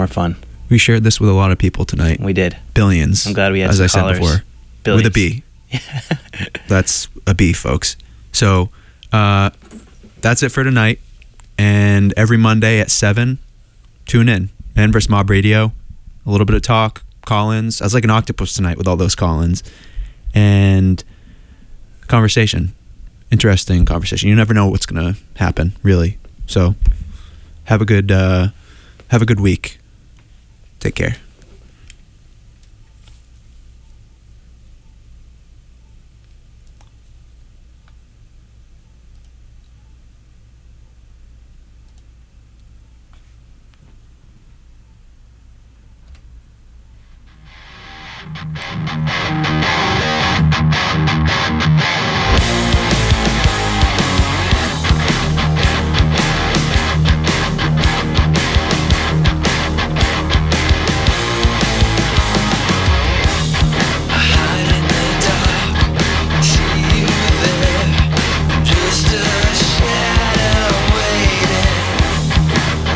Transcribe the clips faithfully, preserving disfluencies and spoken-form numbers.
more fun. We shared this with a lot of people tonight. We did. Billions. I'm glad we had as some I said callers. before. Billions. With a B. That's a B, folks. So uh, that's it for tonight. And every Monday at seven, tune in. Man versus. Mob Radio. A little bit of talk, call-ins. I was like an octopus tonight with all those call-ins. And conversation. Interesting conversation. You never know what's going to happen, really. So have a good uh, have a good week. Take care.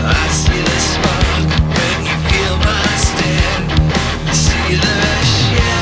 See the shadow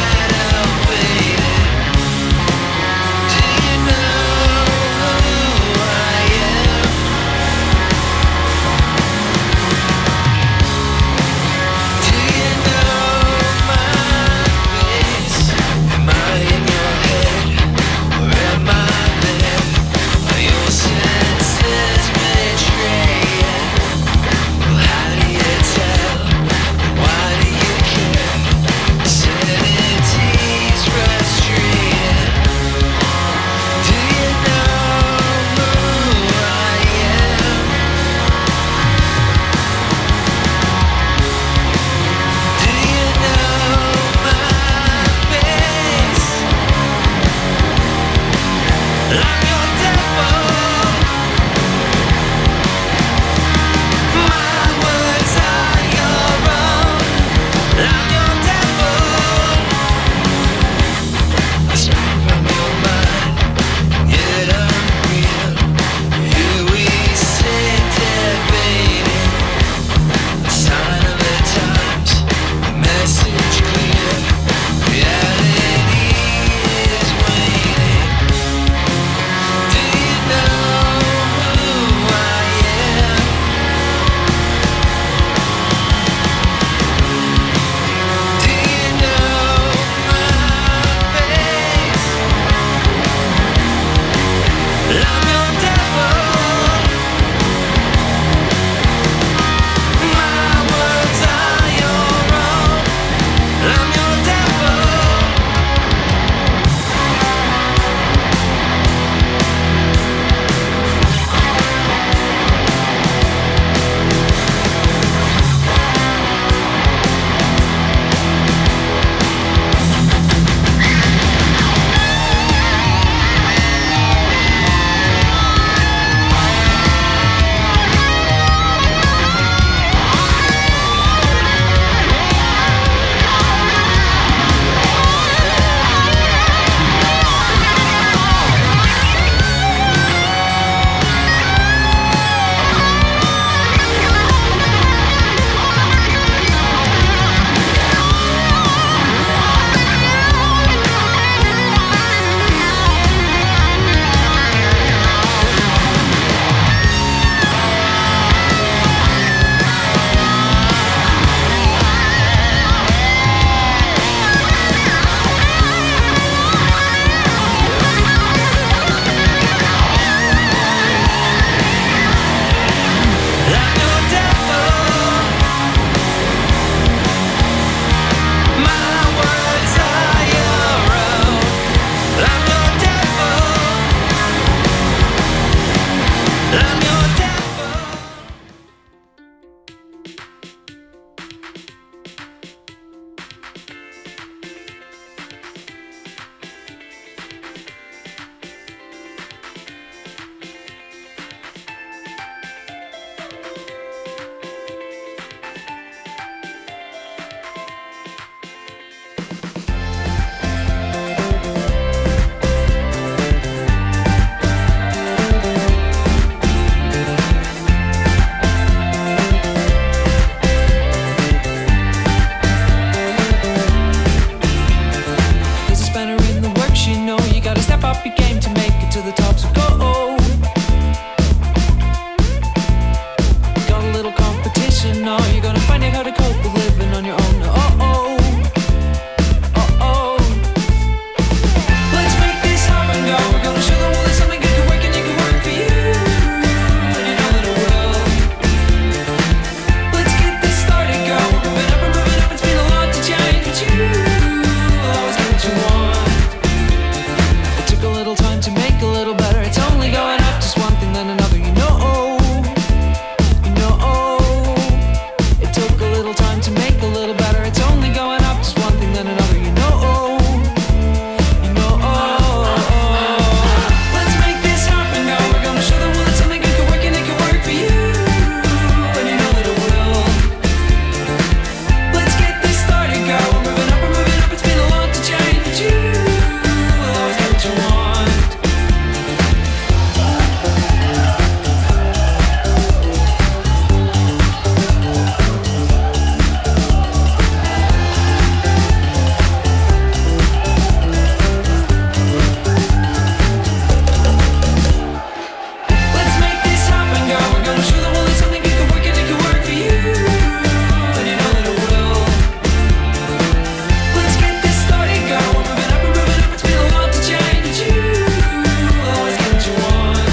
gotta find out how to cope with living on your own. Oh oh, oh oh. Let's make this happen, go. We're gonna show the world that something good can work and it can work for you, and you know that it will. Let's get this started, go. We're moving up, we're moving up. It's been a lot to change, but you will always get what you want. It took a little time to make a little better. It's only going up, just one thing then another. You know, you know. It took a little time to make a little better. It's only going up, just one thing then another. You know, you know. Let's make this happen, go. We're gonna show the world that something good can work and it can work for you, and you know that it will. Let's get this started, go. We're moving up, we're moving up. It's been a lot to change, but you will always get what you want. Let's make this happen, go. We're gonna show the world that something good can work and it can work for you, and you know that it will. Let's get this started, go. We're moving up, we're moving up. It's been a lot to change, but you will always get what you want.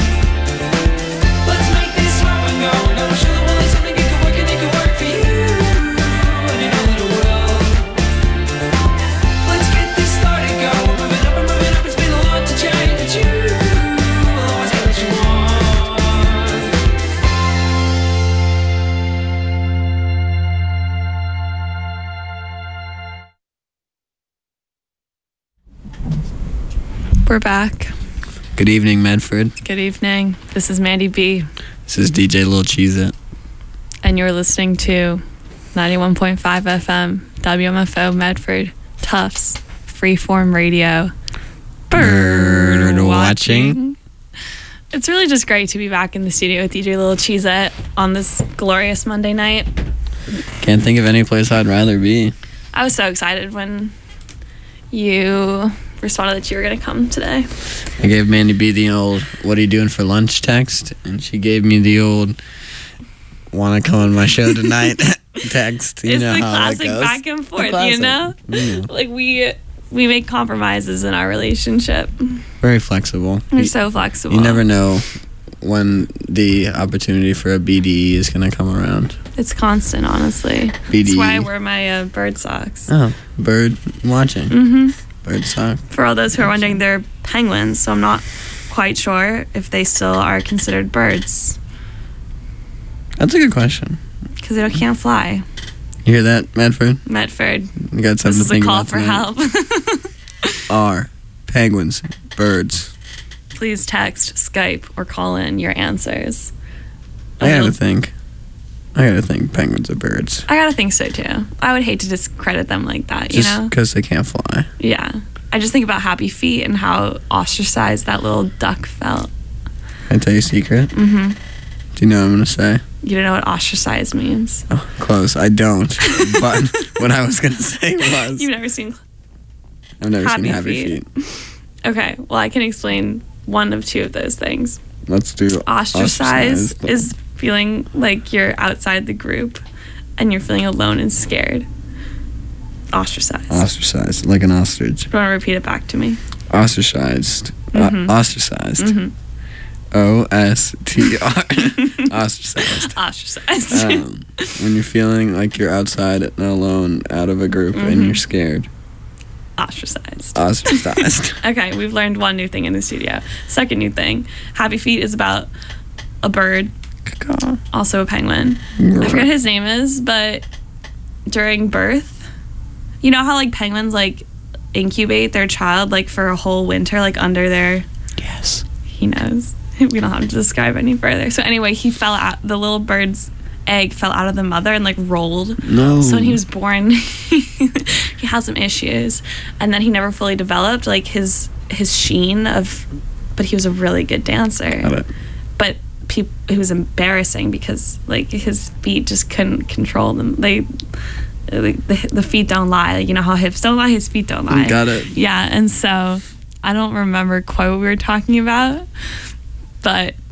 Let's make this happen, go. We're gonna show the world that something good can work and it can work for you, and you know that it will. Let's get this started, go. We're moving up, we're moving up. It's been a lot to change, but you will always get what you want. We're back. Good evening, Medford. Good evening. This is Mandy B, This is D J Lil Cheese It. and you're listening to ninety-one point five F M, W M F O Medford, Tufts, Freeform Radio. Bird watching. It's really just great to be back in the studio with D J Lil Cheese It on this glorious Monday night. Can't think of any place I'd rather be. I was so excited when you responded that you were going to come today. I gave Mandy B the old, what are you doing for lunch text? And she gave me the old, want to come on my show tonight text. You It's know the how that classic goes. back and The forth, you classic. know? Yeah. Like we we make compromises in our relationship. Very flexible. We're You- so flexible. You never know when the opportunity for a B D E is going to come around. It's constant, honestly. B D E. That's why I wear my uh, bird socks. Oh, bird watching. Mm-hmm. Bird sock. For all those who are wondering, they're penguins, so I'm not quite sure if they still are considered birds That's a good question. because they can't fly. You hear that, Medford? Medford, You got something this to is a think call about for tonight. help. Are penguins birds? Please text, Skype, or call in your answers. I gotta You'll- think. I gotta think penguins are birds. I gotta think so too. I would hate to discredit them like that, you Just know? because they can't fly. Yeah. I just think about Happy Feet and how ostracized that little duck felt. Can I tell you a secret? Mm-hmm. Do you know what I'm gonna say? You don't know what ostracized means. Oh, close. I don't. But what I was gonna say was You've never seen. I've never Happy seen Happy Feet. Feet. Okay, well, I can explain one of two of those things. Let's do Ostracized is feeling like you're outside the group and you're feeling alone and scared. Ostracized. ostracized, like an ostrich. Do you want to repeat it back to me? Ostracized. Mhm. Uh, ostracized. Mm-hmm. O S T R. Ostracized. Ostracized. Um, when you're feeling like you're outside and alone out of a group and Mhm. you're scared. Ostracized. Ostracized. Okay, we've learned one new thing in the studio. Second new thing, Happy Feet is about a bird, also a penguin. I forget his name is, but during birth, you know how like penguins like incubate their child like for a whole winter, like under their. Yes. He knows. We don't have to describe any further. So anyway, he fell out. The little bird's egg fell out of the mother and like rolled. No. So when he was born, he had some issues, and then he never fully developed like his his sheen of. But he was a really good dancer. Got it. But people, it was embarrassing because like his feet just couldn't control them. They, like, the the feet don't lie. You know how hips don't lie, his feet don't lie. Got it. Yeah, and so I don't remember quite what we were talking about, but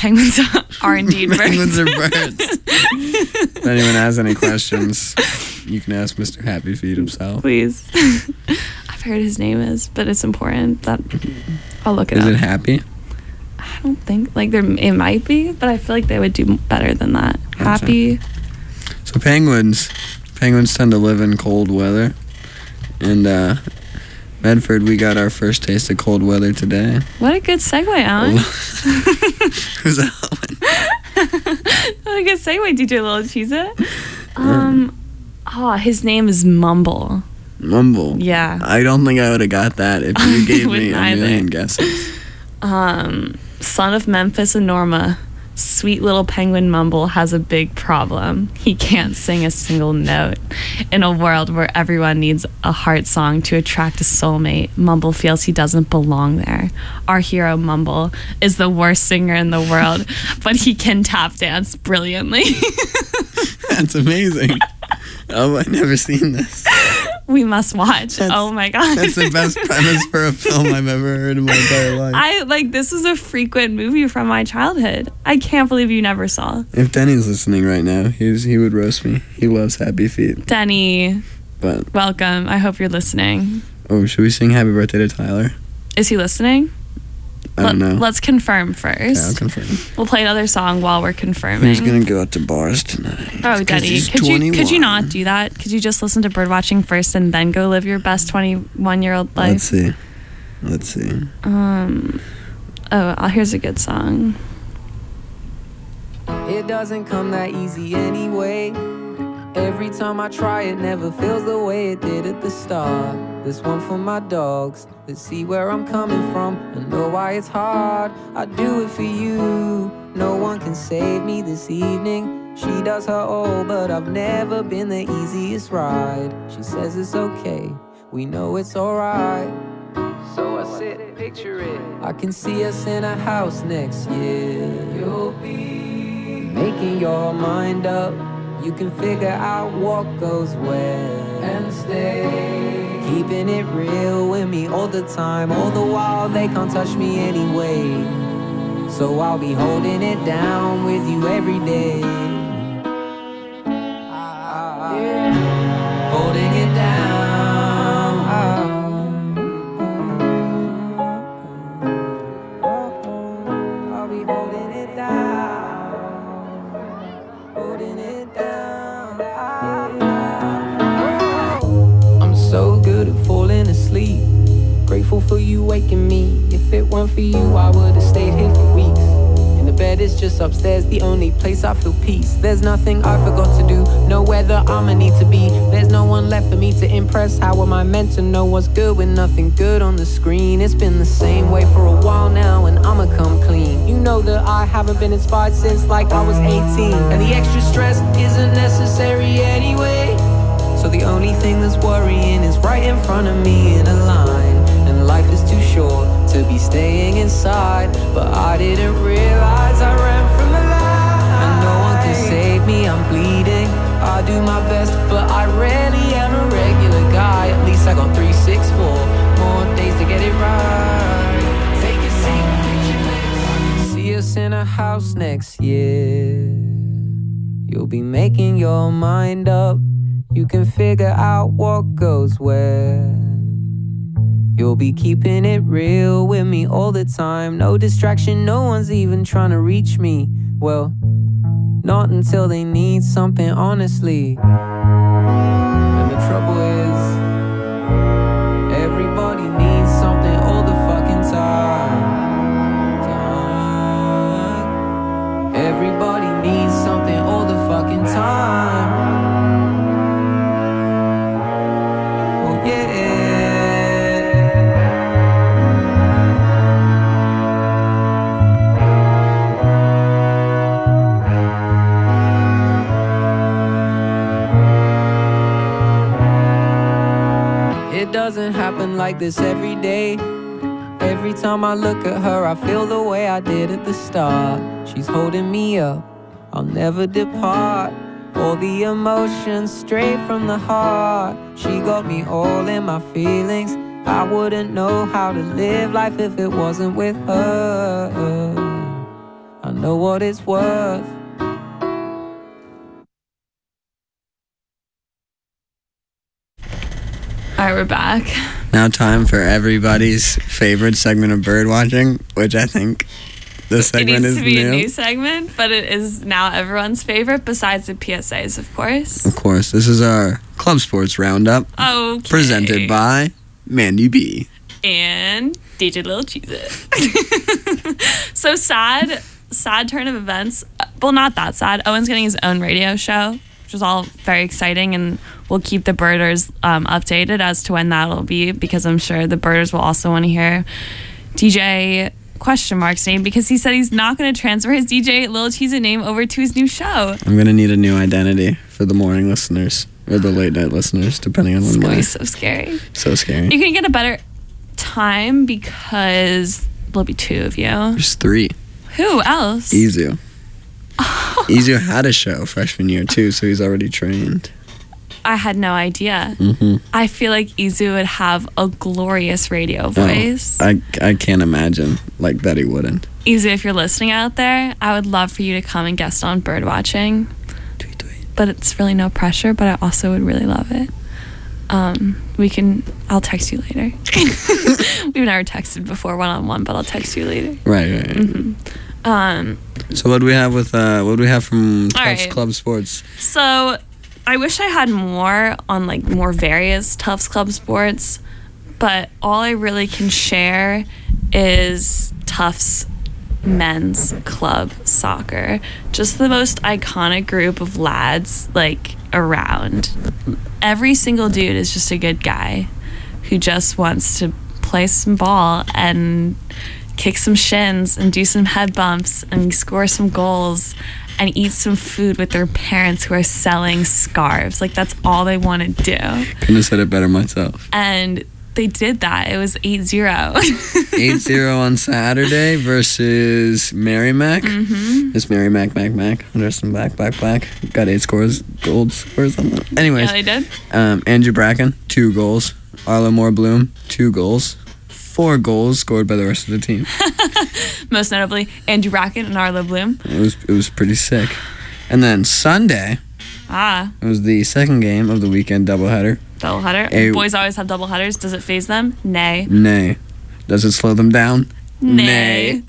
penguins are indeed birds. Penguins are birds. If anyone has any questions, you can ask Mister Happy Feet himself. Please. I've heard his name is, but it's important that I'll look it Is up. it Happy? I don't think like there it might be, but I feel like they would do better than that. Gotcha. Happy. So penguins, penguins tend to live in cold weather, and uh, Medford, we got our first taste of cold weather today. What a good segue, Alan. Who's Alan? What a good segue, D J Little Cheese It. Um, oh, his name is Mumble. Mumble. Yeah. I don't think I would have got that if you gave me Wouldn't a either. million guesses. Um, son of Memphis and Norma, sweet little penguin Mumble has a big problem. He can't sing a single note. In a world where everyone needs a heart song to attract a soulmate, Mumble feels he doesn't belong there. Our hero Mumble is the worst singer in the world, but he can tap dance brilliantly. That's amazing. Oh, I've never seen this. We must watch. That's- Oh my god. That's the best premise for a film I've ever heard in my entire life. I like this was a frequent movie from my childhood. I can't believe you never saw. If Denny's listening right now, he's, he would roast me. He loves Happy Feet. Denny, But, welcome. I hope you're listening. oh, should we sing Happy Birthday to Tyler? Is he listening? I don't know. Let's confirm Yeah, I'll first. confirm. We'll play another song while we're confirming. He's gonna go out to bars tonight. Oh, 'Cause Denny, he's could you could you twenty-one. not do that? Could you just listen to birdwatching first and then go live your best twenty-one year old life? Let's see. Let's see. Um. Oh, uh, here's a good song. It doesn't come that easy anyway. Every time I try, it never feels the way it did at the start. This one for my dogs that see where I'm coming from and know why it's hard. I do it for you. No one can save me this evening. She does her all, but I've never been the easiest ride. She says it's okay, we know it's alright. So I sit and picture it. I can see us in a house next year. You'll be making your mind up. You can figure out what goes where and stay. Keeping it real with me all the time. All the while they can't touch me anyway. So I'll be holding it down with you every day. Holding it down. I'll be holding it down. Holding it down. I'm so good at falling asleep. Grateful for you waking me. If it weren't for you, I would have stayed here for weeks. And the bed is just upstairs, the only place I feel peace. There's nothing I forgot to do, nowhere that I'ma need to be. There's no one left for me to impress. How am I meant to know what's good when nothing good on the screen? It's been the same way for a while now, and I'ma come clean. You know that I haven't been inspired since like I was eighteen. And the extra stress isn't necessary anyway. So the only thing that's worrying is right in front of me in a line. And life is too short to be staying inside. But I didn't realize I ran from the light. And no one can save me, I'm bleeding. I do my best, but I rarely am a regular guy. At least I got three, six, four more days to get it right. Take a seat, picture this. I can see us in a house next year. You'll be making your mind up. You can figure out what goes where. You'll be keeping it real with me all the time. No distraction, no one's even trying to reach me. Well, not until they need something honestly. And the trouble is, everybody needs something all the fucking time. Time. Everybody needs something all the fucking time. Oh yeah. It doesn't happen like this every day. Every time I look at her, I feel the way I did at the start. She's holding me up, I'll never depart. All the emotions straight from the heart. She got me all in my feelings. I wouldn't know how to live life if it wasn't with her. I know what it's worth. All right, we're back. Now time for everybody's favorite segment of bird watching, which I think this It segment needs is to be new. a new segment, but it is now everyone's favorite besides the P S As, of course. Of course, this is our Club Sports Roundup, Okay. presented by Mandy B. and D J Lil Cheese It. So sad, sad turn of events. Well, not that sad. Owen's getting his own radio show, which is all very exciting, and we'll keep the birders um, updated as to when that'll be, because I'm sure the birders will also want to hear D J question mark's name, because he said he's not going to transfer his D J Lil Cheese It name over to his new show. I'm gonna need a new identity for the morning listeners or the late night listeners, depending on It's when going to my be so scary. so scary. You can get a better time because there'll be two of you. There's three. Who else? Izu. Izu had a show freshman year too, so he's already trained. I had no idea. Mm-hmm. I feel like Izu would have a glorious radio voice. Oh, I I can't imagine like that he wouldn't. Izu, if you're listening out there, I would love for you to come and guest on bird watching. Tweet tweet. But it's really no pressure, but I also would really love it. Um, we can, I'll text you later. We've never texted before one-on-one, but I'll text you later. Right, right. right. Mm-hmm. Um, So what do we have with uh what do we have from Tufts right. Club Sports? so I wish I had more on like more various Tufts Club sports, but all I really can share is Tufts men's club soccer. Just the most iconic group of lads like around. Every single dude is just a good guy who just wants to play some ball and kick some shins and do some head bumps and score some goals and eat some food with their parents who are selling scarves. Like, that's all they want to do. Couldn't have said it better myself. And they did that. It was eight zero. eight zero on Saturday versus Merrimack. Mm-hmm. It's Merrimack, Mac, Mac. Dressed in black, black, black. Got eight scores, gold scores on them. Anyways, Yeah, they did. um, Andrew Bracken, two goals. Arlo Moore Bloom, two goals. Four goals scored by the rest of the team. Most notably, Andrew Bracken and Arlo Bloom. It was it was pretty sick. And then Sunday, Ah, it was the second game of the weekend doubleheader. doubleheader. A- Boys always have doubleheaders. Does it phase them? Nay. Nay. Does it slow them down? Nay.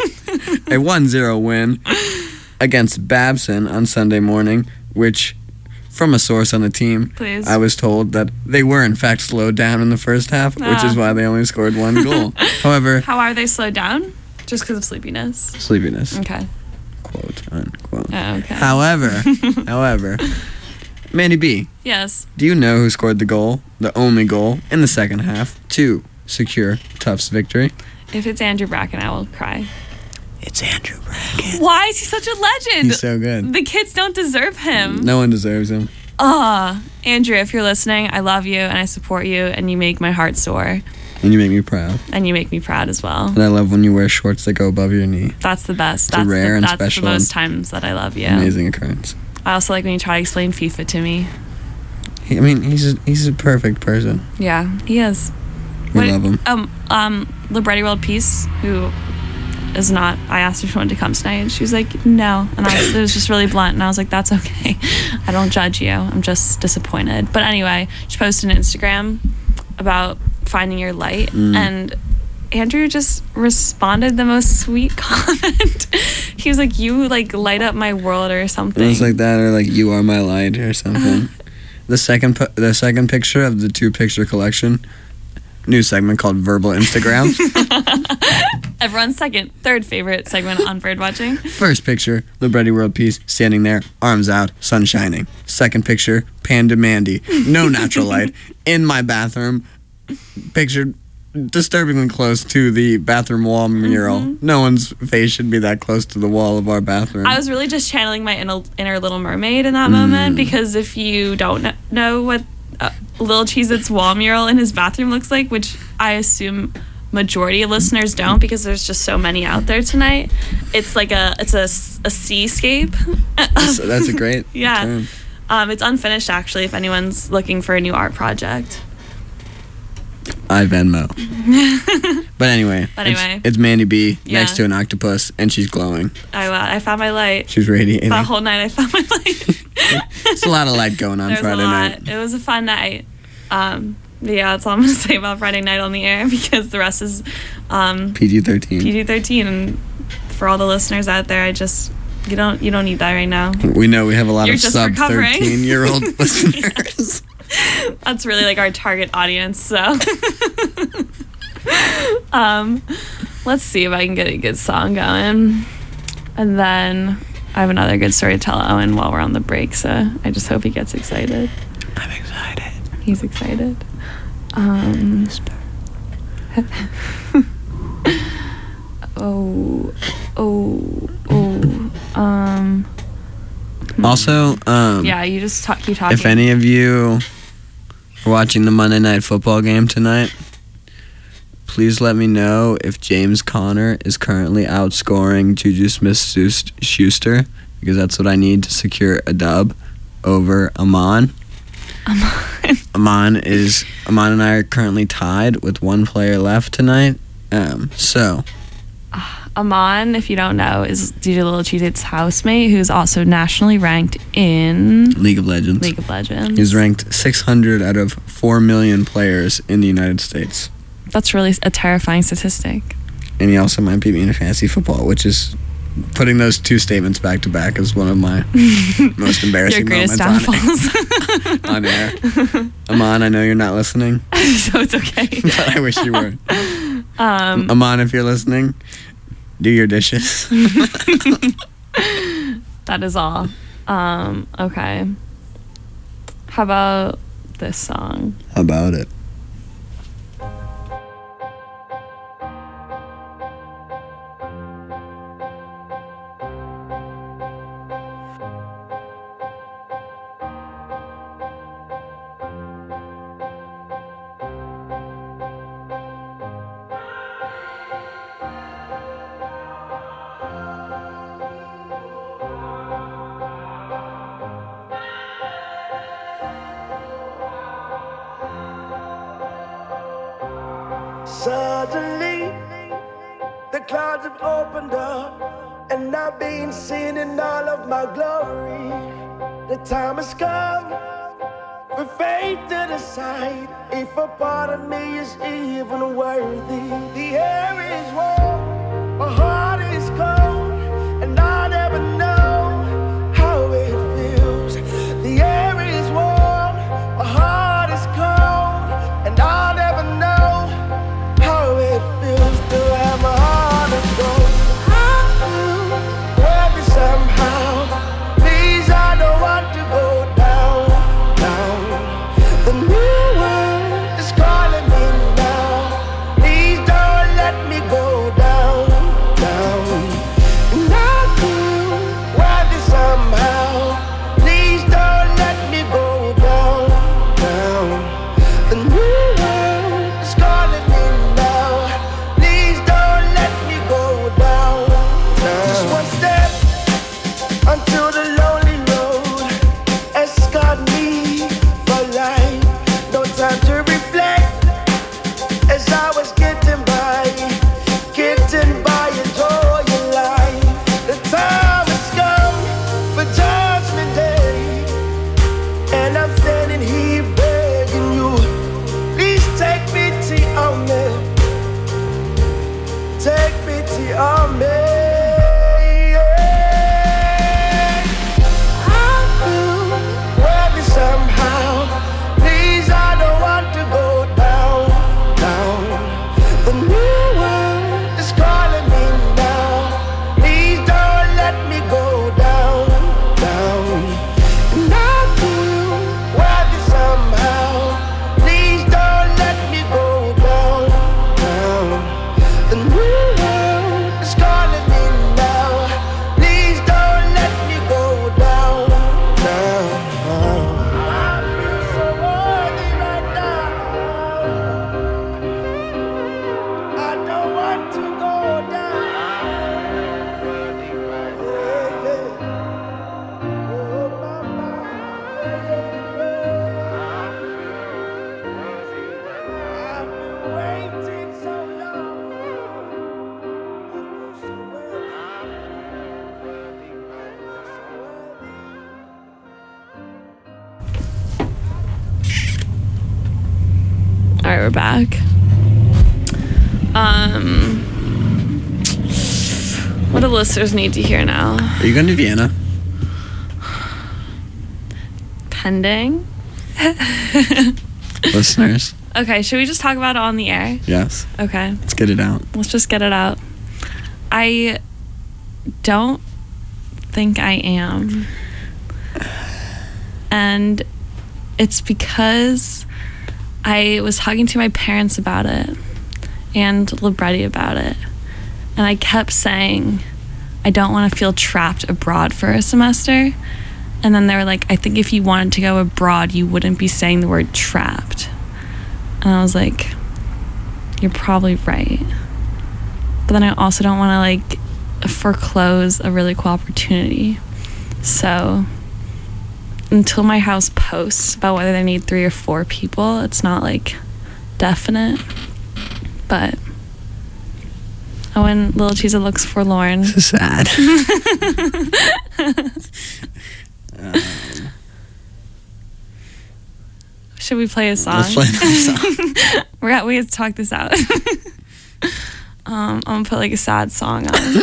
A one zero win against Babson on Sunday morning, which, from a source on the team, Please. I was told that they were in fact slowed down in the first half, which Ah. is why they only scored one goal. However, How are they slowed down? Just because of sleepiness. sleepiness, Okay. quote unquote. Oh, okay. However, however, Mandy B, Yes. do you know who scored the goal, the only goal in the second half to secure Tufts' victory? If it's Andrew Bracken, I will cry. It's Andrew Bracken. Why is he such a legend? He's so good. The kids don't deserve him. No one deserves him. Ah, Andrew, if you're listening, I love you and I support you and you make my heart soar And you make me proud. and you make me proud as well. And I love when you wear shorts that go above your knee. That's the best. It's a that's rare the, and that's special the most and times that I love you. Amazing occurrence. I also like when you try to explain FIFA to me. He, I mean, he's a, he's a perfect person. Yeah, he is. We What- love him. Um, um, Libretti World Peace, who is not, I asked if she wanted to come tonight, and she was like, no. And I, it was just really blunt, and I was like, that's okay. I don't judge you. I'm just disappointed. But anyway, she posted an Instagram about finding your light, Mm. and Andrew just responded the most sweet comment. He was like, you, like, light up my world or something. It was like that, or like "You Are My Light" or something. the second, pu- the second picture of the two picture collection. New segment called Verbal Instagram. Everyone's second, third favorite segment on bird watching. First picture, Libretti World Peace, standing there, arms out, sun shining. Second picture, Panda Mandy, no natural light, in my bathroom, pictured disturbingly close to the bathroom wall mural. Mm-hmm. No one's face should be that close to the wall of our bathroom. I was really just channeling my inner, inner Little Mermaid in that Mm. moment, because if you don't kn- know what uh, Lil Cheez-It's wall mural in his bathroom looks like, which I assume majority of listeners don't because there's just so many out there tonight, it's like a it's a, s- a seascape. that's, that's a great Yeah. term. Um, it's unfinished actually if anyone's looking for a new art project. I Venmo. But anyway, But anyway. It's, it's Mandy B Yeah. next to an octopus, and she's glowing. I, uh, I found my light. She's radiating. That whole night I found my light. It's a lot of light going on There was Friday a lot. night. It was a fun night. Um, but yeah, that's all I'm going to say about Friday night on the air because the rest is um, P G thirteen. P G thirteen. And for all the listeners out there, I just, you don't you don't need that right now. We know we have a lot You're of just sub recovering. thirteen year old listeners. That's really like our target audience. So um, let's see if I can get a good song going. And then I have another good story to tell Owen while we're on the break. So I just hope he gets excited. I'm excited. He's excited. Um, oh, oh, oh. Um, Also, um, yeah, you just talk, keep talking. if any of you are watching the Monday Night Football game tonight, please let me know if James Conner is currently outscoring Juju Smith-Schuster, because that's what I need to secure a dub over Amon. Amon. Amon is Amon and I are currently tied with one player left tonight. Um, so Amon, if you don't know, is D J Little Cheez-It's housemate, who's also nationally ranked in League of Legends. League of Legends. He's ranked six hundred out of four million players in the United States. That's really a terrifying statistic. And he also might beat me in fantasy football, which is putting those two statements back to back is one of my most Your embarrassing greatest moments on, downfalls. on air. Amon, I know you're not listening, So it's okay. but I wish you were. Um, Amon, if you're listening, do your dishes. that is all. Um, okay. How about this song? How about it? Suddenly, the clouds have opened up, and I've been seen in all of my glory. The time has come for faith to decide if a part of me is even worthy. The air is warm, my heart is cold, and I never know how it feels. The air is warm, my heart is cold, and I'll never know how it feels to have my heart of gold. I feel worthy somehow. Please, I don't want to go down, down. The new world is calling me now. Please don't let me go down. All right, we're back. Um, what do listeners need to hear now? Are you going to Vienna? Pending. Listeners. Okay, should we just talk about it on the air? Yes. Okay. Let's get it out. Let's just get it out. I don't think I am. And it's because I was talking to my parents about it and Libretti about it. And I kept saying, I don't want to feel trapped abroad for a semester. And then they were like, I think if you wanted to go abroad, you wouldn't be saying the word trapped. And I was like, you're probably right. But then I also don't want to like foreclose a really cool opportunity. So until my house posts about whether they need three or four people, it's not like definite. But oh, and Little Cheesa looks forlorn. Sad. um, Should we play a song? Let's play the song. We're at, we have to talk this out. um, I'm gonna put like a sad song on.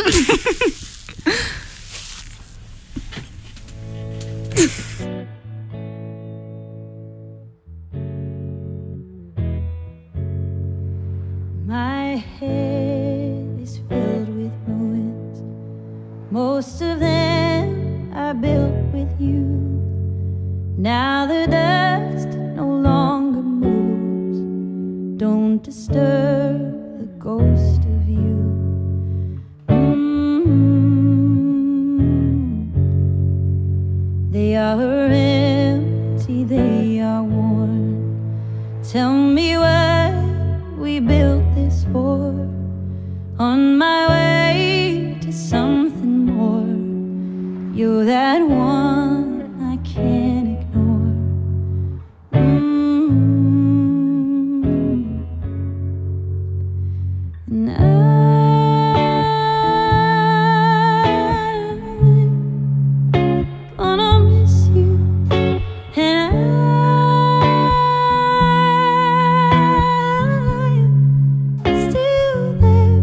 My head is filled with ruins. Most of them I built with you. Now the dust no longer moves. Don't disturb the ghost of you. Mm-hmm. They are empty, they are worn. Tell me what we built this for. On my way to something more. You're that one I can't ignore. Mm-hmm. And I'm gonna miss you. And I'm still there.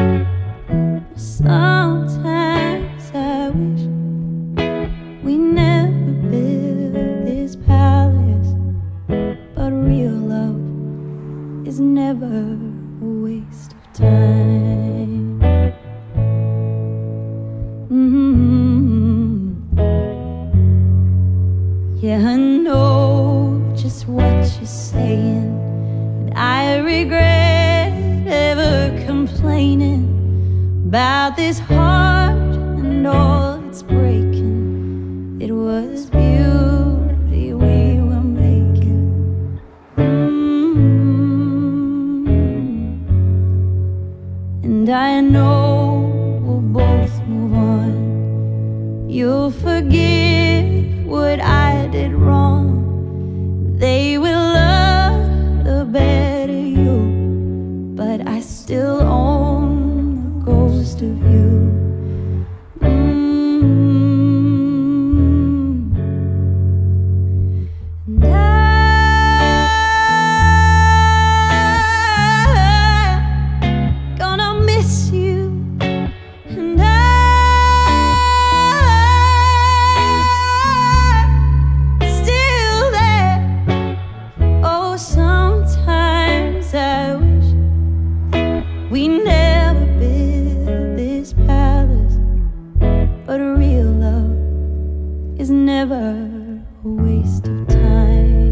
Sometimes I wish we never built this palace, but real love is never a waste of time. Mm-hmm. Yeah, I know just what you're saying, and I regret ever complaining about this heart and all it's breaking. It was beauty we were making. Mm-hmm. And I know we'll both move on. You'll forgive what I did wrong. They will love the better you, but I still own the ghost of you. Mm-hmm. And I'm gonna miss you. And I'm still there. Oh, sometimes I wish we never built this palace, but real love is never a waste of time.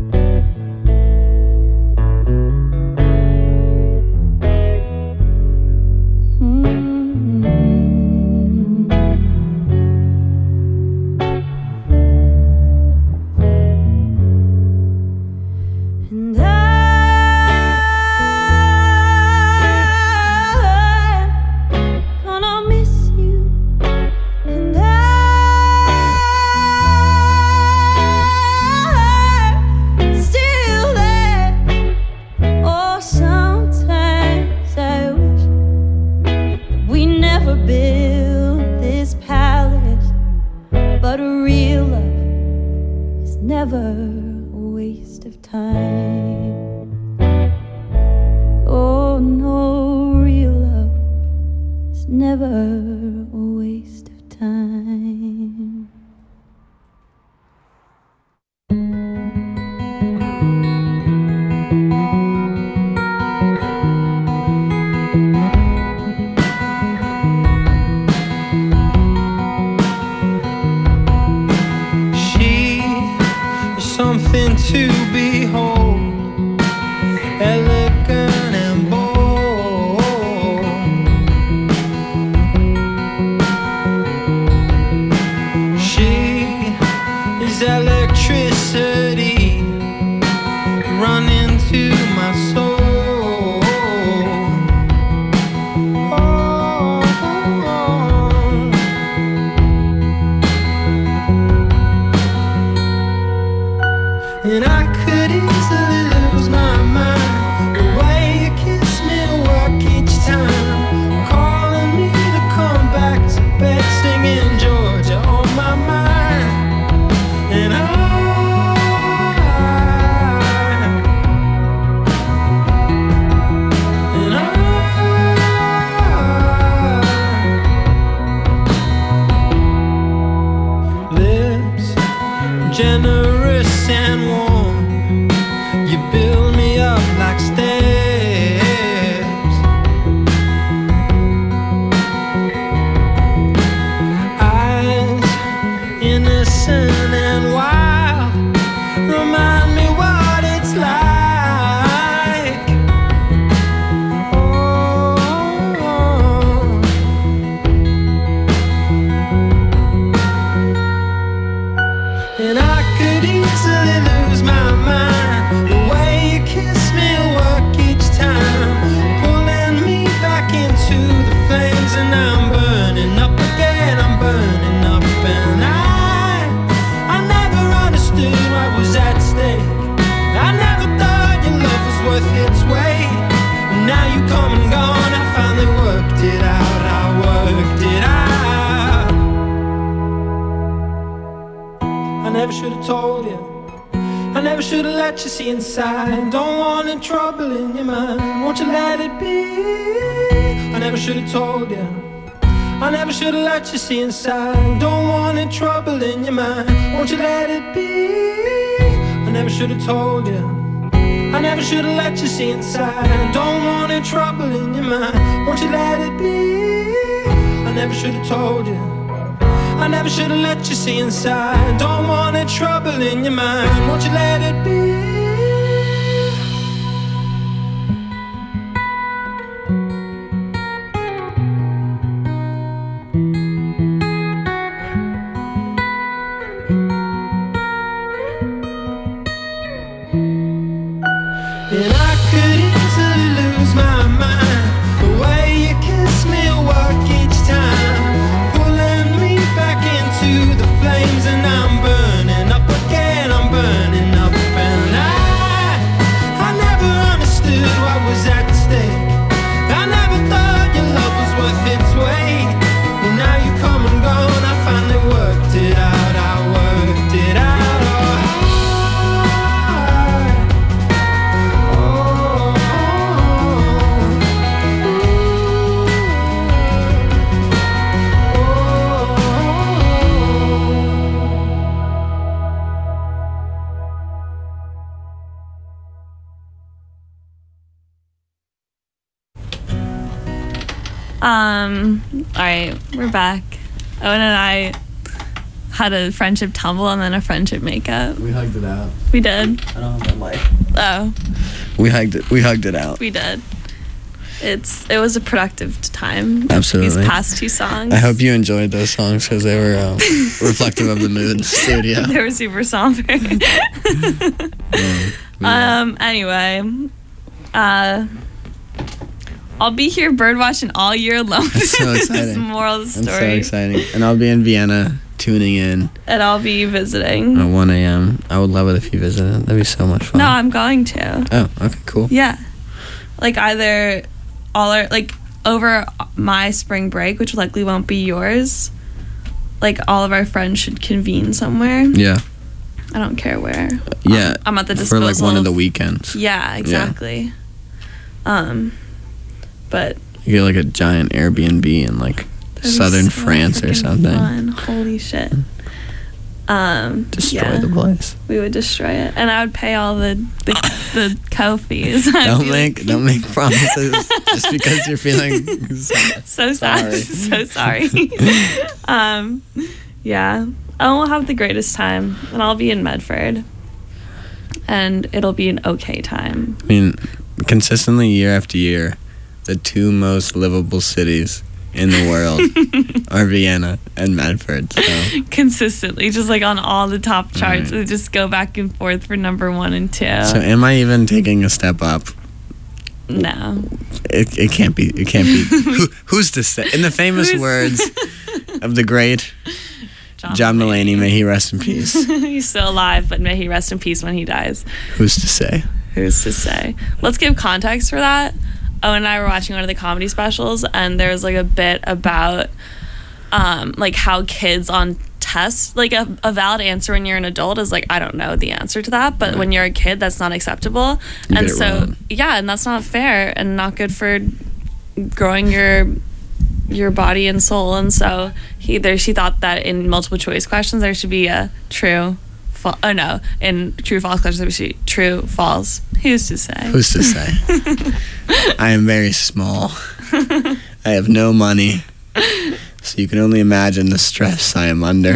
Mm-hmm. And I'm gonna miss you. And I'm still there. Oh, sometimes I wish we never built this palace, but real love is never a waste of time. never a waste of time. She is something to behold, elegant and bold. She is electricity running to my soul. Oh, and I could easily lose my mind. The way you kiss me work each time, calling me to come back to bed, singing Georgia on my mind. And I, and I, lips generous and warm, you build me up like steps. Eyes innocent and wild, remind me what it's like. Oh, and I could easily lose my mind. The way you kiss me work each time, pulling me back into the flames, and I'm burning up again. I'm burning up, and I, I never understood what was at stake. I never thought your love was worth its weight. And now you come and gone, I finally worked it out. I worked it out. I never should have told you. I never should have let you see inside. Don't want any trouble in your mind. Won't you let it be? I never should have told you. I never should have let you see inside. Don't want any trouble in your mind. Won't you let it be? I never should have told you. I never should have let you see inside. Don't want any trouble in your mind. Won't you let it be? I never should have told you. I never should have let you see inside. Don't want any trouble in your mind. Won't you let it be? And I could easily lose my mind. The way you kiss me work each time, pulling me back into the flames, and I'm burning up again. I'm burning up, and I, I never understood what was at stake. I never thought your love was worth its weight. And now you come and gone, I finally worked it out. I worked it out. Um, all right, we're back. Owen and I had a friendship tumble and then a friendship makeup. We hugged it out. We did. I don't have that mic. Oh, We hugged it. We hugged it out. we did. It's it was a productive time. Absolutely. These past two songs. I hope you enjoyed those songs because they were um, reflective of the mood in the studio. They were super somber. Um. Anyway, uh, I'll be here bird watching all year long. That's so This is exciting. the moral of the That's so story. exciting. And I'll be in Vienna tuning in And I'll be visiting. at one a.m. I would love it if you visited. That'd be so much fun. No, I'm going to. Oh, okay, cool. Yeah. Like either all our like over my spring break, which likely won't be yours. Like all of our friends should convene somewhere. Yeah. I don't care where. Yeah. I'm, I'm at the For disposal. like one of of- the weekends. Yeah, exactly. Um, but You get like a giant Airbnb in like That'd be southern so France or freaking something. fun. Holy shit. Um, Destroy yeah, the place. we would destroy it, and I would pay all the the, the co fees. I'd Don't be make don't make promises just because you're feeling sad. so sad, so sorry. um, yeah, I will have the greatest time, and I'll be in Medford, and it'll be an okay time. I mean, consistently year after year, the two most livable cities in the world are Vienna and Medford. So Consistently, just like on all the top charts, Right. they just go back and forth for number one and two. so am I even taking a step up? No. It, it can't be. It can't be. Who, who's to say? In the famous Who's- words of the great John Mulaney, may he rest in peace. He's still alive, but may he rest in peace when he dies. Who's to say? Who's to say? Let's give context for that. Owen and I were watching one of the comedy specials, and there's like a bit about um, like how kids on tests, like a, a valid answer when you're an adult is like, I don't know the answer to that, but Right. when you're a kid, that's not acceptable. You and get it so, wrong. yeah, and that's not fair and not good for growing your your body and soul. And so he there she thought that in multiple choice questions there should be a true, fa- oh no, in true false questions there should be true, false. Who's to say? Who's to say? I am very small. I have no money. So you can only imagine the stress I am under.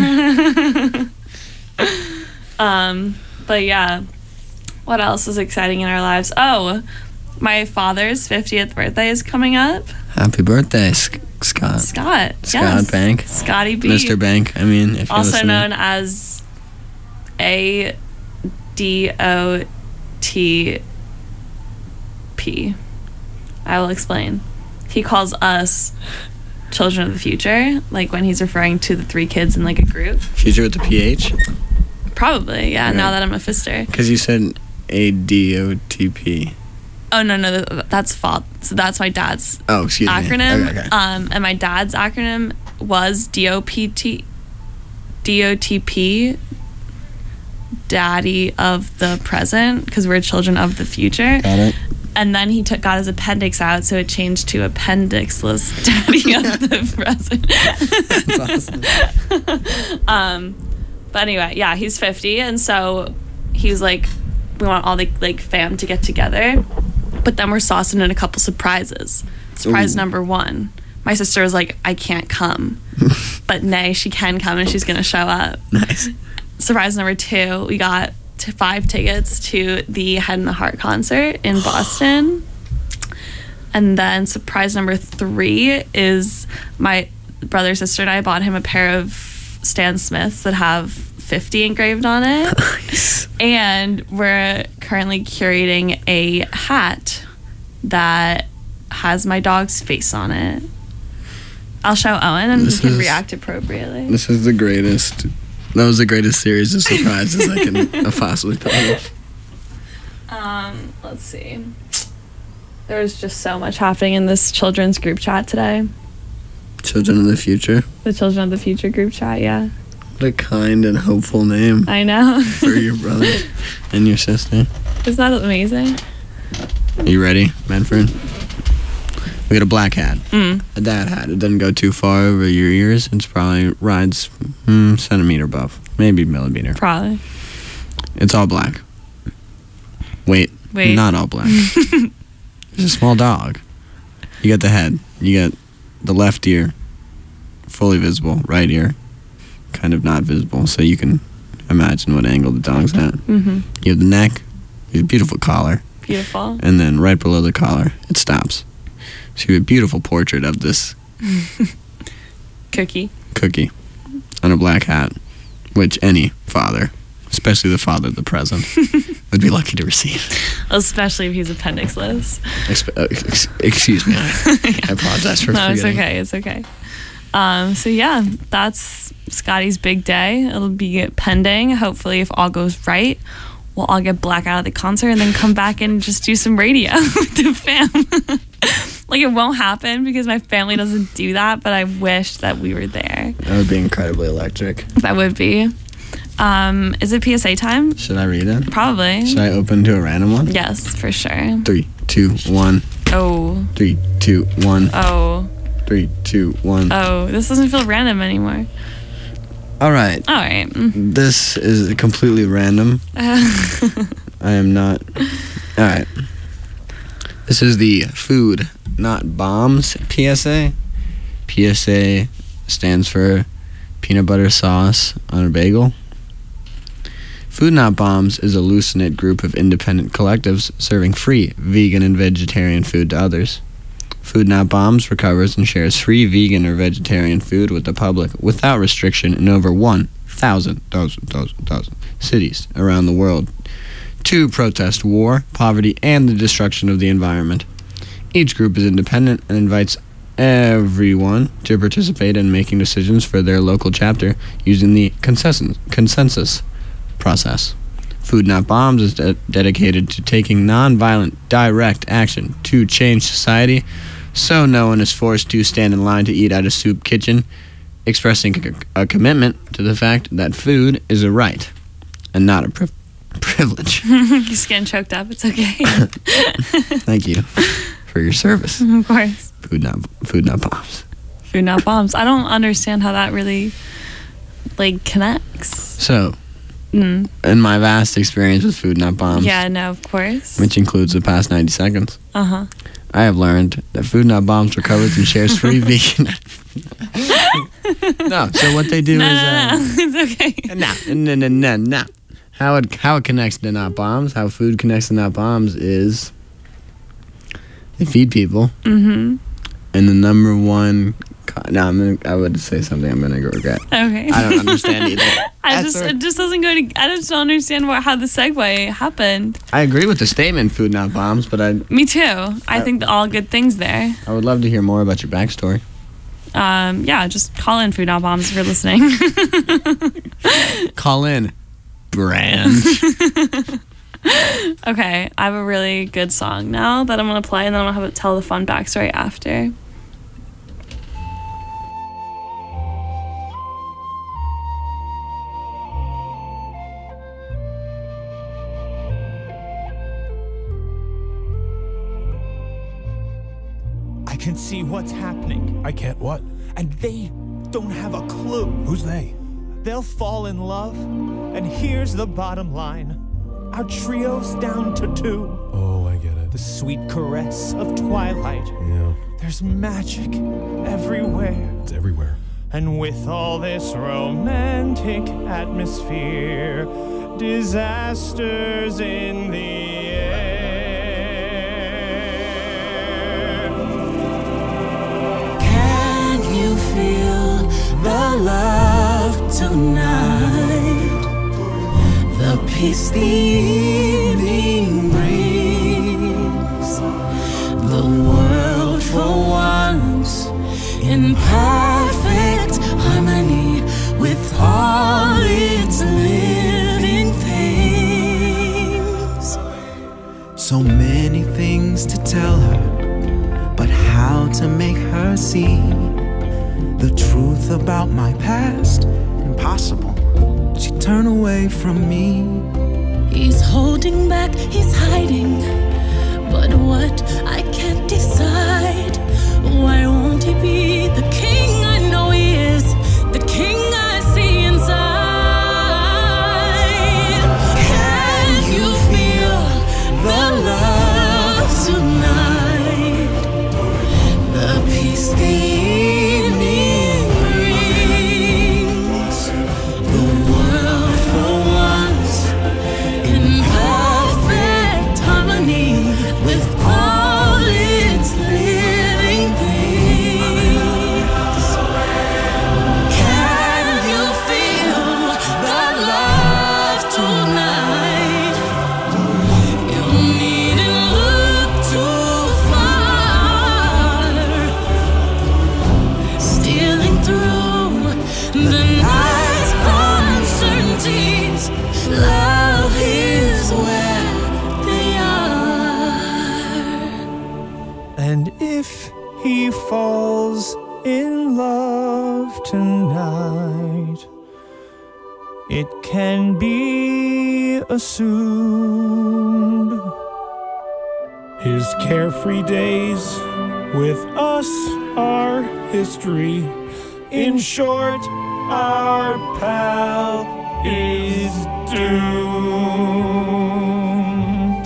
Um, but yeah, what else is exciting in our lives? Oh, my father's fiftieth birthday is coming up. Happy birthday, Sc- Scott. Scott. Scott yes. Bank. Scotty B. Mister Bank. I mean, if you're Also listening. known as A D O T P. I will explain. He calls us children of the future, like when he's referring to the three kids in like a group. Future with the P H? Probably, yeah, Right. now that I'm a fister. Because you said A D O T P. Oh, no, no, th- that's fault. So that's my dad's Oh, excuse me. acronym. Okay, okay. Um, and my dad's acronym was D O P T, D O T P, Daddy of the Present, because we're children of the future. Got it. And then he took got his appendix out, so it changed to appendixless Daddy of the Present. That's awesome. Um, but anyway, yeah, he's fifty, and so he was like, we want all the like fam to get together, but then we're saucing in a couple surprises. Surprise Ooh. number one, my sister was like, I can't come, but nay, she can come and she's gonna show up. Nice. Surprise number two, we got t- five tickets to the Head and the Heart concert in Boston. And then surprise number three is my brother, sister, and I bought him a pair of Stan Smiths that have fifty engraved on it. Nice. And we're currently curating a hat that has my dog's face on it. I'll show Owen and This he can is- react appropriately. This is the greatest. That was the greatest series of surprises I can have possibly thought of. Um, let's see. There was just so much happening in this children's group chat today. Children of the Future. The Children of the Future group chat, yeah. What a kind and hopeful name I know. for your brother and your sister. Isn't that amazing? Are you ready, Medford? We got a black hat. Mm. A dad hat. It doesn't go too far over your ears. It's probably rides mm, centimeter above, maybe millimeter. Probably. It's all black. Wait, Wait. not all black. It's a small dog. You got the head. You got the left ear, fully visible. Right ear, kind of not visible. So you can imagine what angle the dog's at. Mm-hmm. You have the neck. You have a beautiful collar. Beautiful. And then right below the collar, it stops. So you have a beautiful portrait of this Cookie. cookie on a black hat, which any father, especially the father of the present, would be lucky to receive. Especially if he's appendixless. Expe- uh, ex- excuse me. I, I apologize for No, it's forgetting. okay. It's okay. Um, so yeah, that's Scotty's big day. It'll be pending. Hopefully, if all goes right, we'll all get black out of the concert and then come back and just do some radio with the fam. Like, it won't happen because my family doesn't do that, but I wish that we were there. That would be incredibly electric. That would be. Um, is it P S A time? Should I read it? Probably. Should I open to a random one? Yes, for sure. Three, two, one. Oh. Three, two, one. Oh. Three, two, one. Oh. This doesn't feel random anymore. All right. All right. Mm. This is completely random. I am not. All right. This is the Food Not Bombs P S A. P S A stands for peanut butter sauce on a bagel. Food Not Bombs is a loose-knit group of independent collectives serving free vegan and vegetarian food to others. Food Not Bombs recovers and shares free vegan or vegetarian food with the public without restriction in over one thousand, thousand, thousand, thousand cities around the world to protest war, poverty, and the destruction of the environment. Each group is independent and invites everyone to participate in making decisions for their local chapter using the consensus, consensus process. Food Not Bombs is de- dedicated to taking nonviolent, direct action to change society so no one is forced to stand in line to eat at a soup kitchen, expressing a, a commitment to the fact that food is a right and not a pri- privilege. You're getting choked up. It's okay. Thank you for your service. Of course. Food Not, food not Bombs. Food Not Bombs. I don't understand how that really, like, connects. So, Mm. in my vast experience with Food Not Bombs, Yeah, no, of course. which includes the past ninety seconds, Uh-huh. I have learned that Food Not Bombs recovers and shares free vegan. No, so what they do No, is. no, uh, no. It's okay. No, no, no, no, no. How it how it connects to Not Bombs, how food connects to Not Bombs is they feed people, Mm-hmm. and the number one. Co- no, I'm gonna, I would say something I'm gonna regret. Okay. I don't understand either. I That's just all right. it just doesn't go to. I just don't understand what how the segue happened. I agree with the statement, Food Not Bombs, but I Me too. I think that all good things there. I would love to hear more about your backstory. Um, yeah, just call in Food Not Bombs if you're listening. Call in, brand. Okay, I have a really good song now that I'm gonna play, and then I'm gonna have to tell the fun backstory after. I can see what's happening. I can't what? And they don't have a clue. Who's they? They'll fall in love. And here's the bottom line. Our trio's down to two. Oh, I get it. The sweet caress of twilight. Yeah, There's magic everywhere. it's everywhere. And with all this romantic atmosphere, disasters in the air. Can you feel the love tonight? The peace the evening brings. The world for once in perfect harmony with all its living things. So many things to tell her, but how to make her see the truth about my past? Impossible. She'd turn away from me. He's holding back, he's hiding. But what? I can't decide. Why won't he be the king I know he is? The king I see inside. Can you feel the love tonight? The peace the evening brings. The world for once in perfect harmony with all its living things. Can you feel the love tonight? You needn't look too far. Stealing through the night's uncertainties, love is where they are. And if he falls in love tonight, it can be assumed his Those carefree days with us are history. In short, our pal is doomed.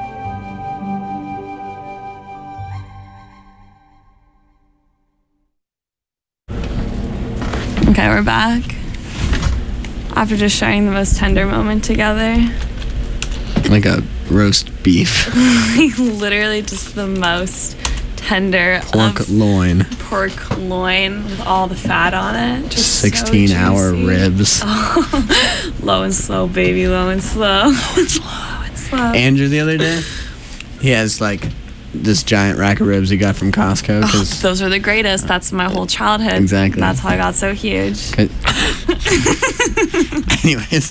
Okay, we're back. After just sharing the most tender moment together. Like a roast beef. Like literally just the most tender Pork of loin. pork loin with all the fat on it. Just sixteen so hour juicy. ribs. Oh, low and slow, baby, low and slow. Low and slow. Low and slow. Andrew the other day, he has like this giant rack of ribs he got from Costco. Oh, Cause those are the greatest. That's my whole childhood. Exactly. That's how I got so huge. Anyways,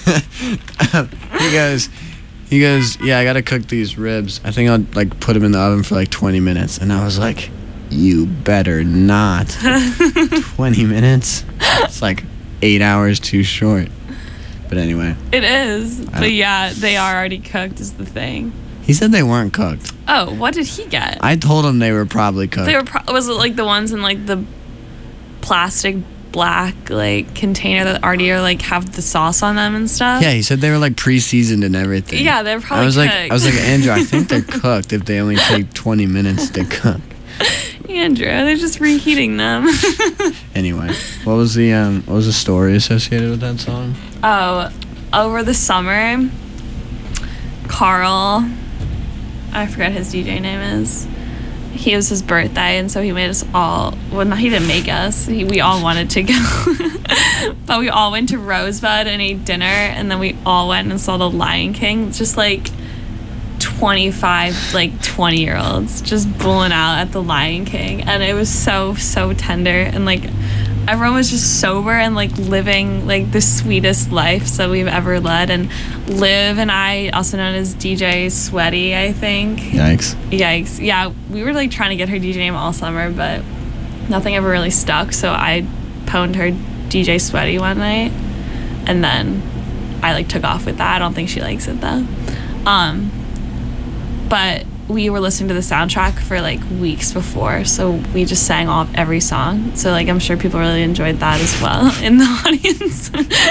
he goes, he goes, yeah, I gotta cook these ribs. I think I'll like put them in the oven for like twenty minutes. And I was like, you better not. twenty minutes? It's like eight hours too short. But anyway. It is. I- But yeah, they are already cooked is the thing. He said they weren't cooked. Oh, what did he get? I told him they were probably cooked. They were. Pro- was it like the ones in like the plastic black like container that already are like have the sauce on them and stuff? Yeah, he said they were like pre-seasoned and everything. Yeah, they're probably I was cooked. like, I was like, Andrew, I think they're cooked if they only take twenty minutes to cook. Andrew, they're just reheating them. Anyway, what was the um, what was the story associated with that song? Oh, over the summer, Carl, I forget his D J name is. He was his birthday, and so he made us all. Well, no, he didn't make us. He, we all wanted to go, but we all went to Rosebud and ate dinner, and then we all went and saw The Lion King. Just like twenty-five, like twenty year olds, just bulling out at The Lion King, and it was so so tender, and like everyone was just sober and like living like the sweetest life that we've ever led. And Liv and I, also known as D J Sweaty, I think. Yikes. Yikes. Yeah, we were like trying to get her D J name all summer, but nothing ever really stuck. So I pwned her D J Sweaty one night, and then I like took off with that. I don't think she likes it though. Um, but we were listening to the soundtrack for like weeks before, so we just sang all of every song. So like I'm sure people really enjoyed that as well in the audience.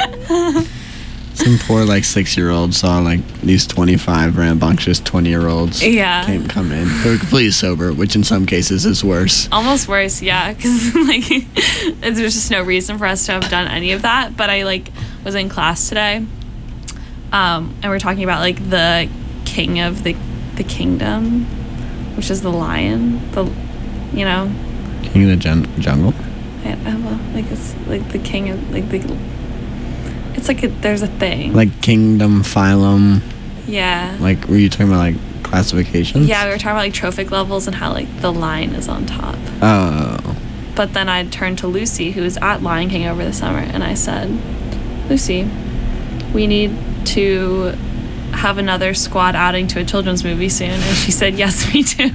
Some poor like six year old saw like these twenty-five rambunctious twenty year olds Yeah. came come in. They were completely sober, which in some cases is worse. Almost worse, yeah, because like there's just no reason for us to have done any of that. But I like was in class today, um, and we're talking about like the king of the the kingdom, which is the lion, the you know, King of the jun- jungle. I, I, well, like it's like the king of like the. It's like a, there's a thing. Like kingdom, phylum. Yeah. Like were you talking about like classifications? Yeah, we were talking about like trophic levels and how like the lion is on top. Oh. But then I turned to Lucy, who was at Lion King over the summer, and I said, Lucy, we need to have another squad outing to a children's movie soon. And she said, yes, we do.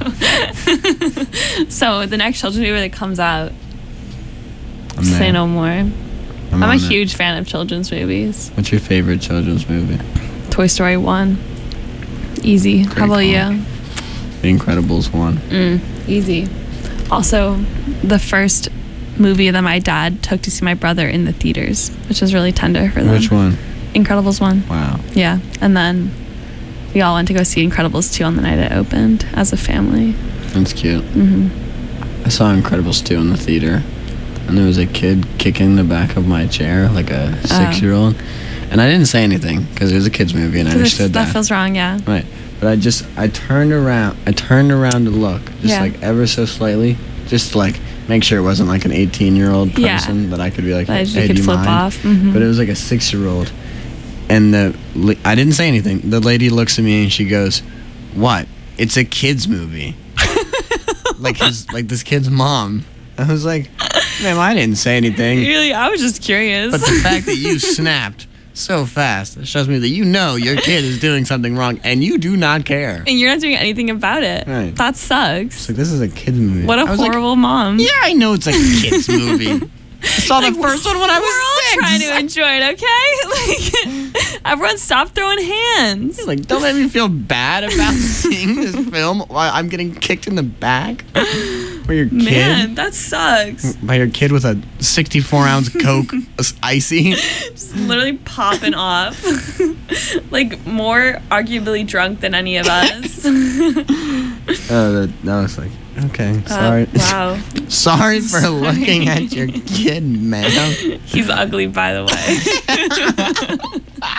So the next children's movie that comes out, I'm say there. no more. I'm, I'm a on it. huge fan of children's movies. What's your favorite children's movie? Toy Story one. Easy. How about call. you? The Incredibles one. Mm, easy. Also, the first movie that my dad took to see my brother in the theaters, which was really tender for them. Which one? Incredibles one. Wow. Yeah. And then we all went to go see Incredibles two on the night it opened as a family. That's cute. Mm-hmm. I saw Incredibles two in the theater, and there was a kid kicking the back of my chair, like a Oh. six-year-old. And I didn't say anything because it was a kid's movie, and I 'Cause understood that that. feels wrong, yeah. Right. But I just, I turned around, I turned around to look, just Yeah. like ever so slightly, just to like make sure it wasn't like an eighteen-year-old Yeah. person that I could be like, That hey, you do could you flip mind? off. Mhm. But it was like a six-year-old. And the, la- I didn't say anything. The lady looks at me and she goes, what? It's a kid's movie. like his, like this kid's mom. I was like, ma'am, I didn't say anything. Really, I was just curious. But the fact that you snapped so fast, it shows me that you know your kid is doing something wrong and you do not care. And you're not doing anything about it. Right. That sucks. It's like, this is a kid's movie. What a I was like, horrible mom. yeah, I know it's a kid's movie. saw the first one when I was We're all six. trying to enjoy it, okay? Like, everyone stop throwing hands. Like, don't make me feel bad about seeing this film while I'm getting kicked in the back by your kid. Man, that sucks. By your kid with a sixty-four ounce Coke icy. Just literally popping off. Like, more arguably drunk than any of us. Oh, that, that was like, okay, sorry. Uh, wow. Sorry for looking at your kid, ma'am. He's ugly, by the way.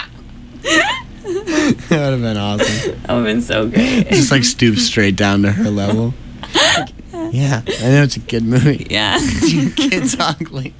That would have been awesome. That would have been so great. Just like stoop straight down to her level. Like, yeah, I know it's a kid movie. Yeah. Your kid's ugly.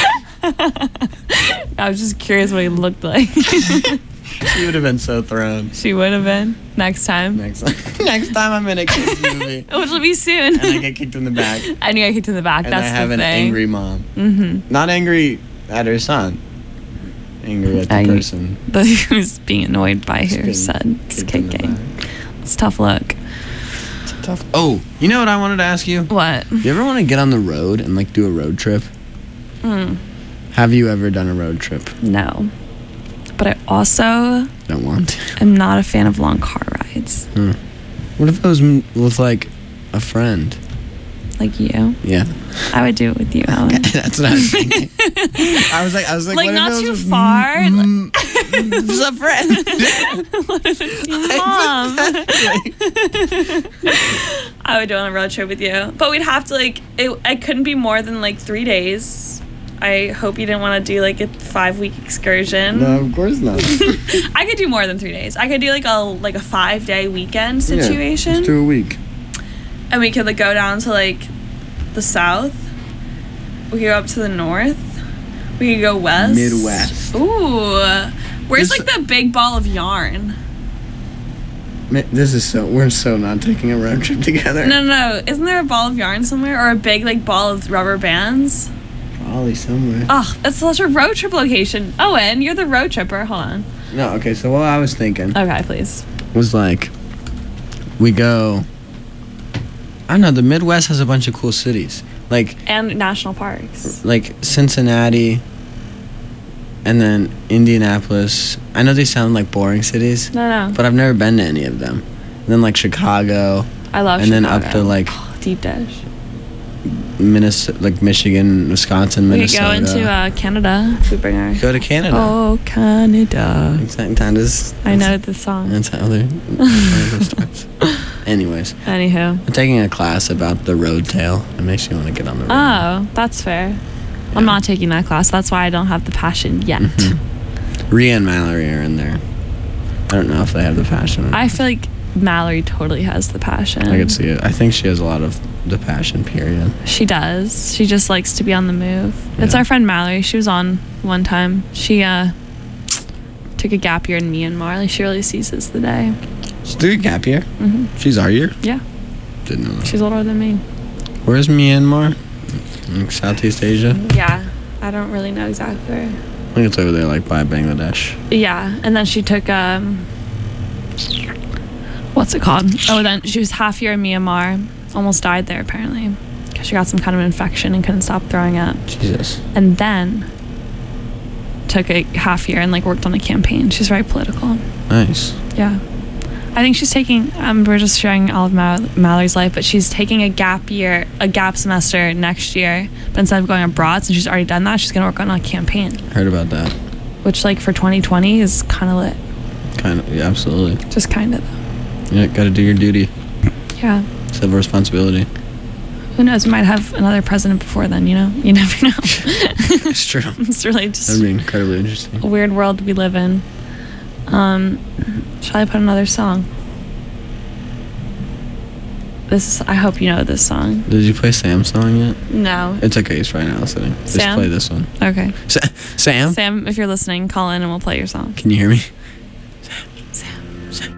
I was just curious what he looked like. She would have been so thrown. She would have been. Next time. Next time, next time I'm in a kid's movie. Which will be soon. And I get kicked in the back. And you get kicked in the back. And That's I have the an thing. angry mom. Mm-hmm. Not angry at her son. Angry at the Angry. person. But who's being annoyed by Just her being son's kicked in the kicking. back. It's a tough look. It's a tough. Oh, you know what I wanted to ask you? What? You ever want to get on the road and like do a road trip? Mm, Have you ever done a road trip? no. But I also Don't want to. am not a fan of long car rides. Hmm. What if it was m- with like a friend? Like you. Yeah. I would do it with you, Alan. That's what I was thinking. I was like, I was like, Like, what if not it was too with far. m- m- It's a friend. What if it's your mom? I would do it on a road trip with you. But we'd have to, like, it, it couldn't be more than, like, three days. I hope you didn't want to do, like, a five-week excursion. No, of course not. I could do more than three days. I could do, like, a like a five-day weekend situation. Yeah, let's do a week. And we could, like, go down to, like, the south. We could go up to the north. We could go west. Midwest. Ooh. Where's, This- like, the big ball of yarn? Ma- This is so, we're so not taking a road trip together. No, no, no. Isn't there a ball of yarn somewhere? Or a big, like, ball of rubber bands? Probably somewhere. Oh, that's such a road trip location. Owen, you're the road tripper. Hold on. No, okay, so what I was thinking Okay, please. was like, we go, I don't know, the Midwest has a bunch of cool cities. Like, And national parks. like Cincinnati and then Indianapolis. I know they sound like boring cities, No, no. but I've never been to any of them. And then like Chicago, I love and then Chicago. up to like Deep dish. Minnesota, like Michigan, Wisconsin, We could Minnesota. go into uh, Canada if we bring our... Go to Canada. Oh, Canada. Canada's, I know the song. That's how they Canada starts. Anyways, Anywho. I'm taking a class about the road tail. It makes you want to get on the road. Oh, that's fair. I'm not taking that class. That's why I don't have the passion yet. Mm-hmm. Rhea and Mallory are in there. I don't know if they have the passion. I feel like Mallory totally has the passion. I could see it. I think she has a lot of the passion, period. She does. She just likes to be on the move. It's Yeah. our friend Mallory. She was on one time. She uh took a gap year in Myanmar. Like, she really seizes the day. She's doing a gap year? hmm She's our year? Yeah. Didn't know that. She's older than me. Where's Myanmar? Like Southeast Asia? Yeah. I don't really know exactly where. I think it's over there, like by Bangladesh. Yeah. And then she took um what's it called? Oh, then she was half year in Myanmar. Almost died there apparently. Because she got some kind of infection and couldn't stop throwing up. Jesus. And then took a half year and like worked on a campaign. She's very political. Nice. Yeah. I think she's taking, um, we're just sharing all of Mal- Mallory's life, but she's taking a gap year, a gap semester next year. But instead of going abroad, since she's already done that, she's going to work on a campaign. Heard about that. Which, like, for twenty twenty is kind of lit. Kind of, yeah, absolutely. Just kind of. Yeah, gotta do your duty. Yeah. Civil responsibility. Who knows? We might have another president before then, you know? You never know. It's true. It's really just That'd be incredibly interesting. a weird world we live in. Um, shall I put another song? This is, I hope you know this song. Did you play Sam's song yet? No. It's okay, it's right now sitting. Just Sam? play this one. Okay. Sa- Sam? Sam, if you're listening, call in and we'll play your song. Can you hear me? Sam. Sam.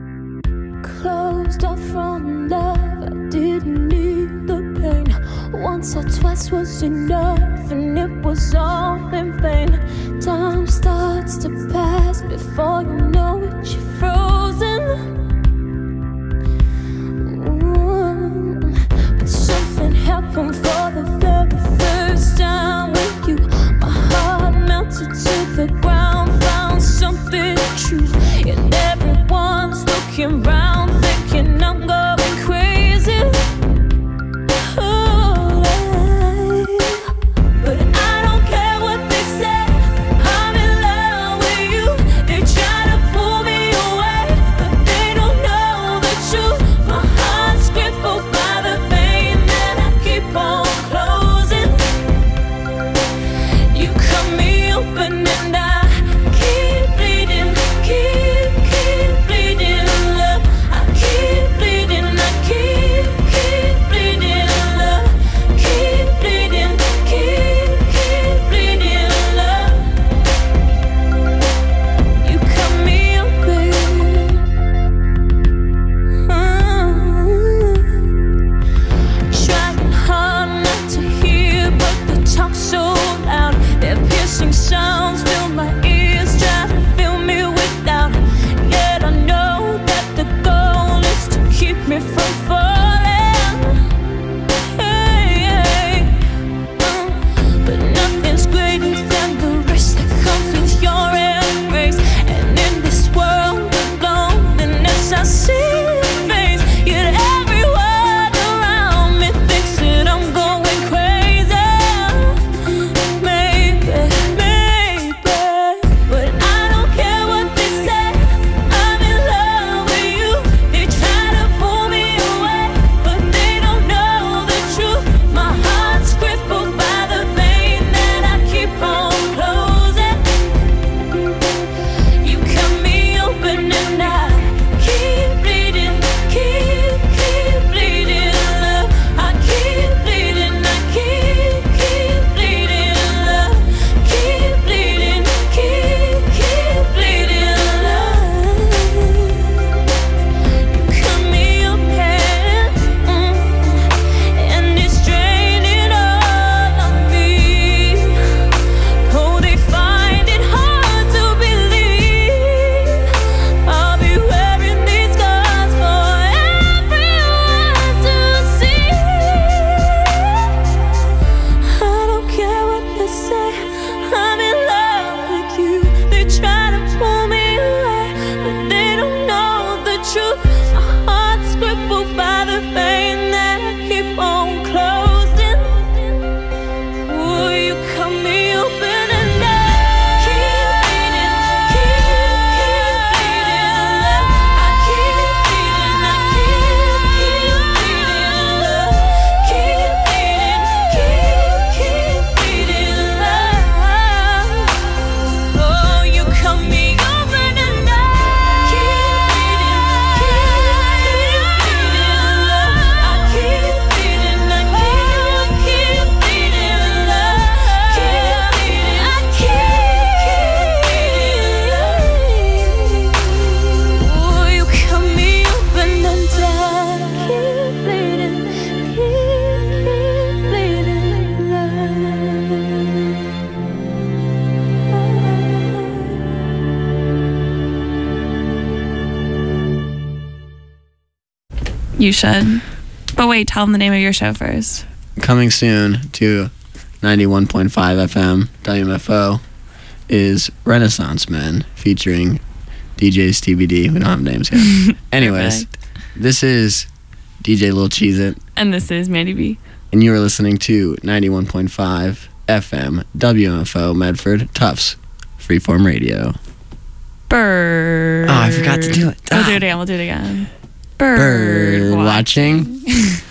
Closed off from love, I didn't need the pain. One once or twice was enough, and it was all in vain. Time starts to pass before you know it, you're frozen. Ooh. But something happened for the very first time with you. My heart melted to the ground, found something true, and everyone's looking round, thinking I'm going crazy. Oh, but I don't care what they say. I'm in love with you. They try to pull me away, but they don't know the truth. My heart's crippled by the pain that I keep on closing. You cut me open and I keep bleeding, keep, keep bleeding, love. I keep bleeding, I keep, keep bleeding, love. Keep bleeding, keep, keep bleeding, love. You cut me open. Trying hard not to hear, but the talk's so loud. Their piercing sounds fill my ears, try to fill me with doubt. Yet I know that the goal is to keep me from falling. Hey, hey. Uh, but nothing's greater than the rest that comes with your embrace. And in this world of loneliness, I see your face. Yet everyone around me thinks that I'm going crazy. Maybe, maybe, but I don't care what they say. I'm in love with you. They try to pull me away, but they don't know the truth. My heart's crippled by the vein that I keep on closing. You cut me open and I keep bleeding, keep, keep bleeding, love. I keep bleeding, I keep, keep bleeding, love. Keep bleeding, keep, keep bleeding, love. You cut me open, mm, and it's draining all of me. Oh, they find it hard to believe I'll be wearing these scars for everyone to see. I don't care what they say. I'm in love with you. They try to pull me away, but they don't know the truth. My heart's crippled by the pain that I keep on closing. Will you cut me open and I keep bleeding, keep, keep bleeding, love. I keep bleeding, I keep, keep bleeding, love. Keep bleeding, keep, keep bleeding, love. Oh, you cut me open and I keep bleeding, keep, keep bleeding, love. I keep bleeding, I keep, keep bleeding, love. Keep bleeding, I keep, keep bleeding. Oh, you cut me open and I keep bleeding, keep, keep bleeding, love. You should. But wait, tell them the name of your show first. Coming soon to ninety-one point five F M W M F O is Renaissance Men featuring D Js T B D. We don't have names yet. Anyways, this is D J Lil Cheez-It, And this is Mandy B. and you are listening to ninety-one point five F M W M F O Medford Tufts Freeform Radio. Bird. Oh, I forgot to do it. We'll Ah. do it again. We'll do it again. Bird watching.